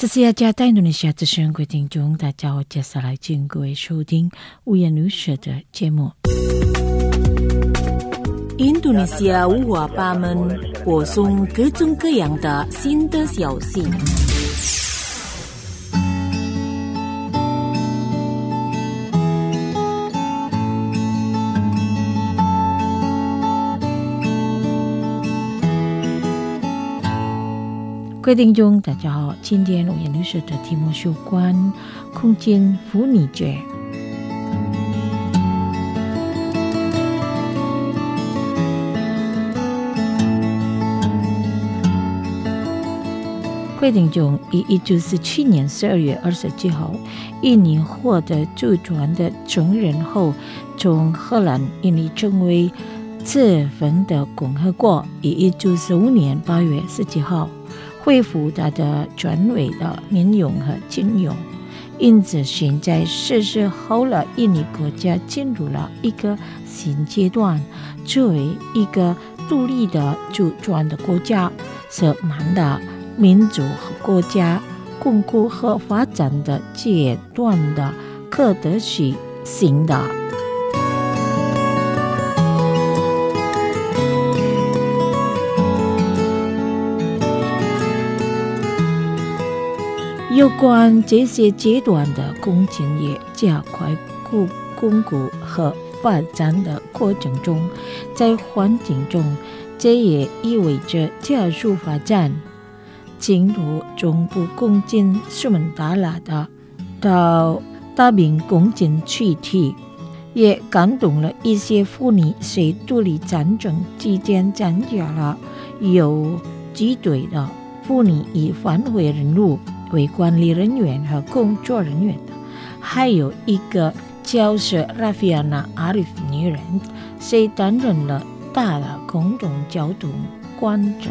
这是雅加达印度尼西亚之声，各位听众大家好，接下来请各位收听五言旅社的节目。印度尼西亚五花八门，播送各种各样的新的消息。各位听众大家好，今天五言旅社的题目是有关空间妇女节。各位听众，于1947年12月27号，印尼获得主权的承认后，从荷兰印尼成为自分的共和国。于1945年8月17号。恢复它的专为的民用和军用，因此现在实施后了，印尼国家进入了一个新阶段，作为一个独立的主权的国家，是满的民族和国家巩固和发展的阶段的可得实行的。有关这些阶段的工程也加快巩固和发展的过程中，在环境中，这也意味着加速发展。进入中部公建苏门答腊的到大明公建区体，也感动了一些妇女，在独立战争期间参加了有几队的妇女以返回人物为管理人员和工作人员的，还有一个叫是拉菲亚纳阿里夫女人，谁担任了大的公共交通管者。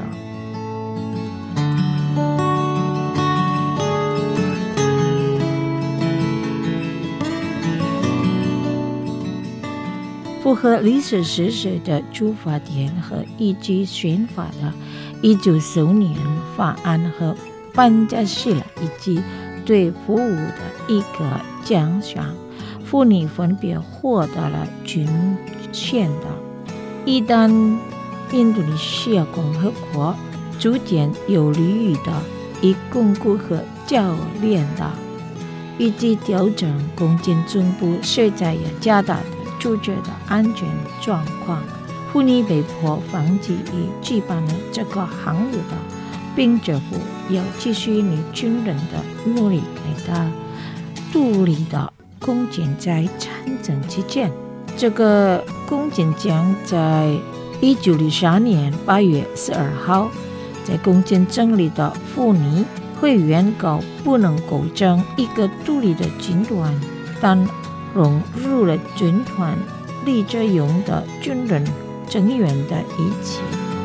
符合历史事实的出发点和依据宪法的1945年法案和颁下去了，以及对服务的一个奖赏，妇女分别获得了均线的。一旦印度尼西亚共和国逐渐有利于的以巩固和教练的，以及调整公建总部设在雅加达的住宅的安全状况，妇女被迫放弃与举办了这个行业的，并政府要继续与军人的努力给他独立的公建在战争期间。这个公建将在1963年8月12号在公建成立的妇女会员告不能构成一个独立的军团，但融入了军团立着用的军人成员的一起。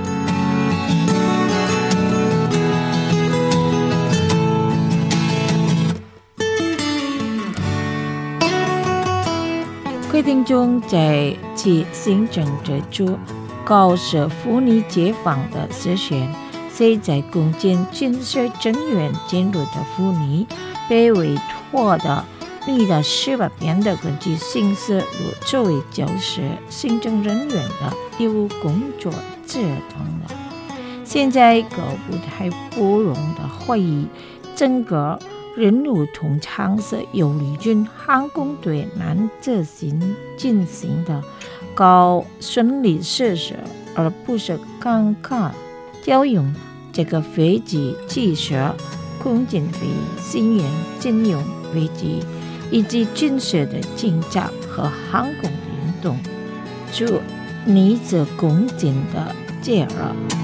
规定中在其行政之初，告示妇女解放的实现，谁在公建军事成员进入的妇女被委托的女的18遍的根据刑事如作为教师、行政人员的义务工作者等的。现在搞不太不容的怀疑，整个任务通常是由陆军航空队难执行进行的，高顺利实施，而不是刚刚调用这个飞机技术、空军飞行员军用飞机以及军事的警察和航空运动，就逆着公建的介入。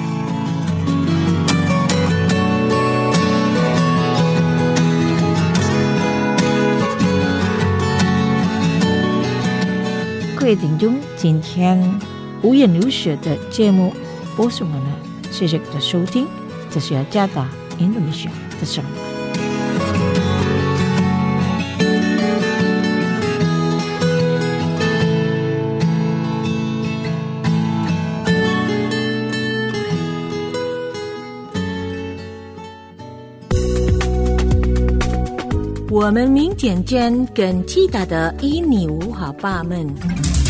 各位听众，今天五言流血的节目播送完了，谢谢的收听，这是雅加达印度尼西亚的声音。 我们民间间更期待的以你无好爸们。